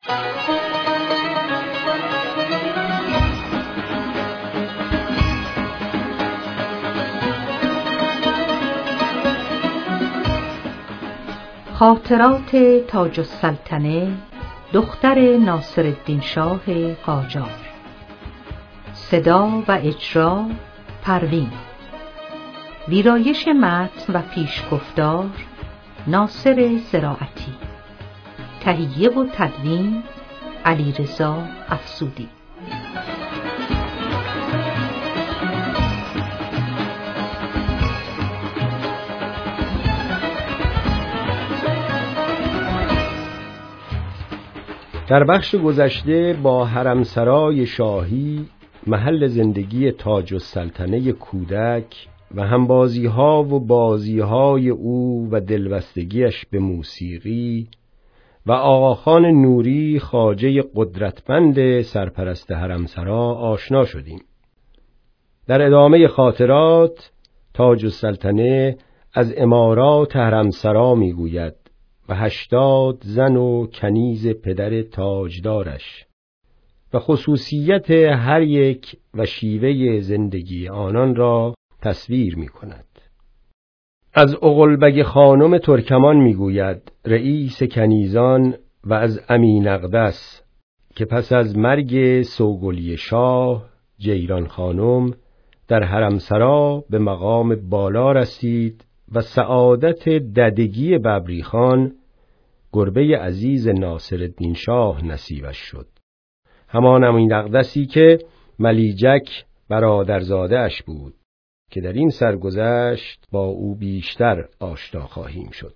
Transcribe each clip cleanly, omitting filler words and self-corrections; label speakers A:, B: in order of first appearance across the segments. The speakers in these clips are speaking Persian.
A: خاطرات تاج السلطنه دختر ناصرالدین شاه قاجار. صدا و اجرا پروین. ویرایش متن و پیشگفتار ناصر زراعتی. تهیه و تدوین علیرضا افزودی.
B: در بخش گذشته با حرمسرای شاهی، محل زندگی تاج السلطنه کودک و همبازی‌ها و بازی‌های او و دلبستگیش به موسیقی و آقاخان نوری خواجه قدرتمند سرپرست حرمسرا آشنا شدیم. در ادامه خاطرات تاج السلطنه از امارات حرمسرا می‌گوید و 80 زن و کنیز پدر تاجدارش و خصوصیت هر یک و شیوه زندگی آنان را تصویر می کند. از اغلبگ خانم ترکمان می گوید، رئیس کنیزان، و از امین اقدس که پس از مرگ سوگلی شاه جیران خانم در حرمسرا به مقام بالا رسید و سعادت ددگی ببریخان گربه عزیز ناصرالدین شاه نصیبش شد. همان امین اقدسی که ملیجک برادرزاده اش بود که در این سرگذشت با او بیشتر آشنا خواهیم شد.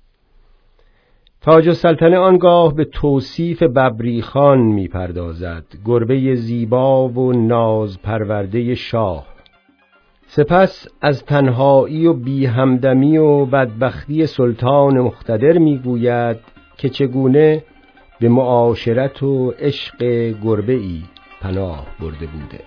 B: تاج السلطنه آنگاه به توصیف ببریخان می پردازد، گربه زیبا و ناز پرورده شاه. سپس از تنهایی و بی همدمی و بدبختی سلطان مقتدر می گوید که چگونه به معاشرت و عشق گربه‌ای پناه برده بوده.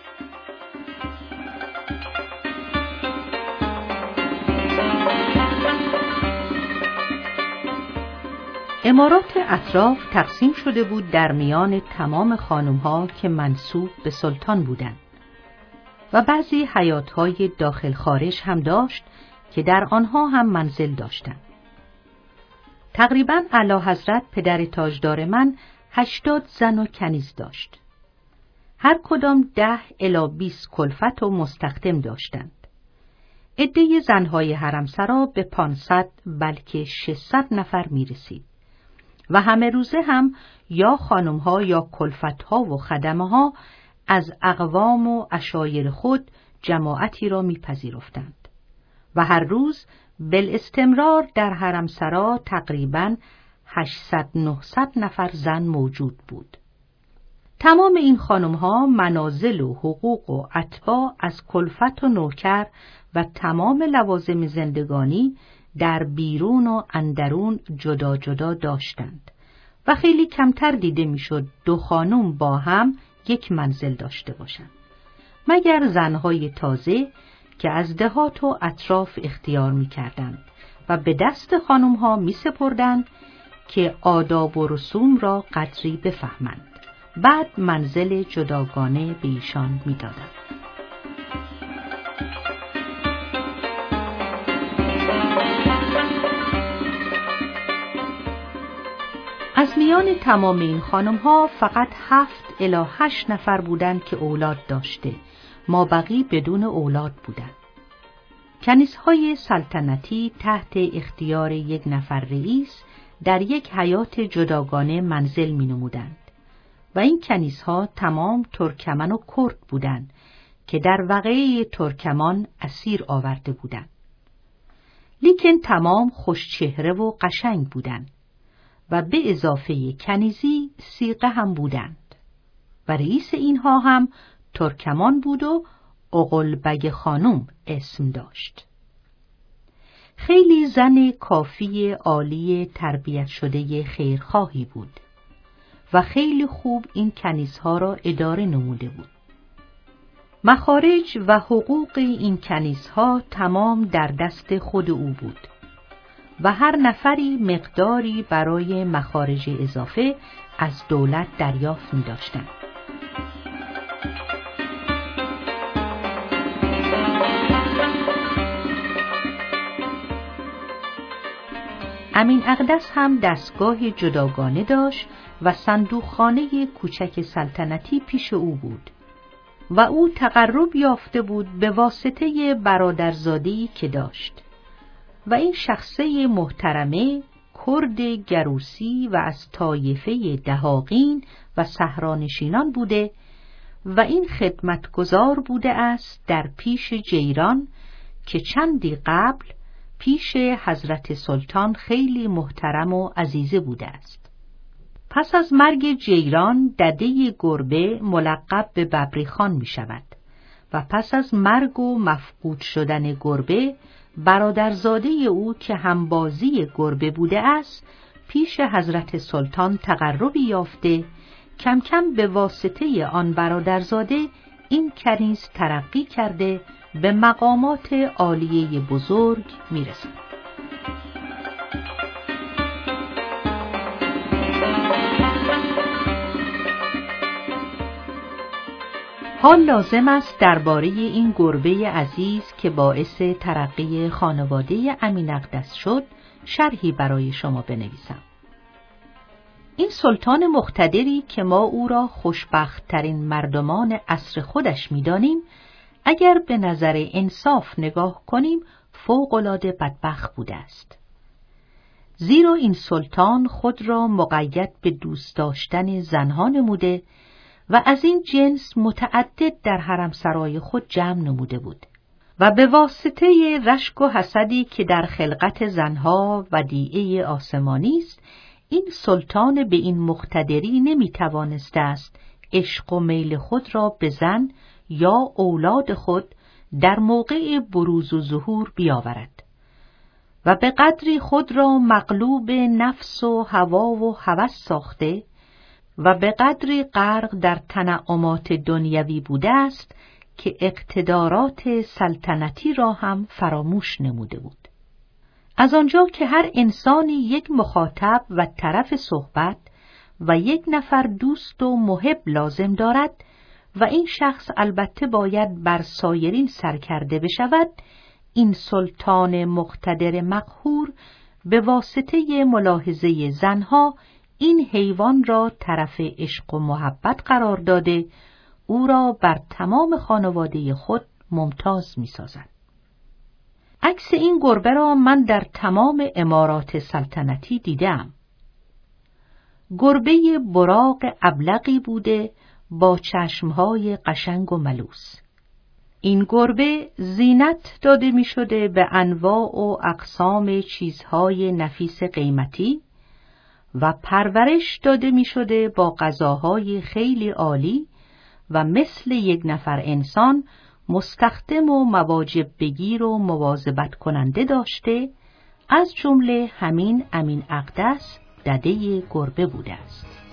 A: امارات اطراف تقسیم شده بود در میان تمام خانم‌ها که منسوب به سلطان بودند و بعضی حیات‌های داخل خارج هم داشت که در آنها هم منزل داشتند. تقریباً اعلیحضرت پدر تاجدار من 80 زن و کنیز داشت. هر کدام 10 الی 20 کلفت و مستخدم داشتند. عده زنهای حرمسرا به 500 بلکه 600 نفر می رسید و همه روزه هم یا خانمها یا کلفتها و خدمها از اقوام و عشایر خود جماعتی را میپذیرفتند و هر روز بالاستمرار در حرمسرا تقریباً 800-900 نفر زن موجود بود. تمام این خانمها منازل و حقوق و اتباع از کلفت و نوکر و تمام لوازم زندگانی در بیرون و اندرون جدا جدا داشتند و خیلی کمتر دیده میشد 2 خانم با هم یک منزل داشته باشند، مگر زنهای تازه که از دهات و اطراف اختیار می‌کردند و به دست خانم‌ها می‌سپردند که آداب و رسوم را قدری بفهمند. بعد منزل جداگانه به ایشان می‌دادند. از میان تمام این خانم‌ها فقط 7 الی 8 نفر بودند که اولاد داشته، مابقی بدون اولاد بودند. کنیزهای سلطنتی تحت اختیار یک نفر رئیس در یک حیات جداگانه منزل می‌نمودند و این کنیزها تمام ترکمن و کرد بودند که در وقعه ترکمان اسیر آورده بودند. لیکن تمام خوشچهره و قشنگ بودند و به اضافه کنیزی سیغه هم بودند و رئیس اینها هم ترکمان بود و اغلبگ خانم اسم داشت. خیلی زن کافی عالی تربیت شده خیرخواهی بود و خیلی خوب این کنیزها را اداره نموده بود. مخارج و حقوق این کنیزها تمام در دست خود او بود و هر نفری مقداری برای مخارج اضافه از دولت دریافت می‌داشتند. امین اقدس هم دستگاه جداگانه داشت و صندوقخانه کوچک سلطنتی پیش او بود و او تقرب یافته بود به واسطه برادرزاده‌ای که داشت و این شخصه محترمه کرد گروسی و از طایفه دهاقین و صحرانشینان بوده و این خدمتگزار بوده است در پیش جیران که چندی قبل پیش حضرت سلطان خیلی محترم و عزیزه بوده است. پس از مرگ جیران دده گربه ملقب به ببری خان می شود و پس از مرگ و مفقود شدن گربه برادرزاده او که همبازی گربه بوده است پیش حضرت سلطان تقربی یافته، کم کم به واسطه آن برادرزاده این کنیز ترقی کرده به مقامات عالیه بزرگ میرسد. حال لازم است درباره این گربه عزیز که باعث ترقی خانواده امین اقدس شد شرحی برای شما بنویسم. این سلطان مقتدری که ما او را خوشبخت ترین مردمان عصر خودش می‌دانیم، اگر به نظر انصاف نگاه کنیم فوق‌العاده بدبخت بوده است. زیرا این سلطان خود را مقید به دوست داشتن زنها نموده و از این جنس متعدد در حرمسرای خود جمع نموده بود و به واسطه رشک و حسدی که در خلقت زنها ودیعه آسمانی است، این سلطان به این مقتدری نمی‌توانسته است عشق و میل خود را به زن یا اولاد خود در موقع بروز و ظهور بیاورد و به قدری خود را مغلوب نفس و هوا و هوس ساخته و به قدری غرق در تنعمات دنیوی بوده است که اقتدارات سلطنتی را هم فراموش نموده بود. از آنجا که هر انسانی یک مخاطب و طرف صحبت و یک نفر دوست و محب لازم دارد و این شخص البته باید بر سایرین سرکرده بشود، این سلطان مقتدر مقهور به واسطه ملاحظه زنها این حیوان را طرف عشق و محبت قرار داده او را بر تمام خانواده خود ممتاز می سازد. عکس این گربه را من در تمام امارات سلطنتی دیدم. گربه براق ابلقی بوده با چشمهای قشنگ و ملوس. این گربه زینت داده می شده به انواع و اقسام چیزهای نفیس قیمتی و پرورش داده می شده با غذاهای خیلی عالی و مثل یک نفر انسان مستخدم و مواجب بگیر و مواظبت کننده داشته، از جمله همین امین اقدس دده گربه بوده است.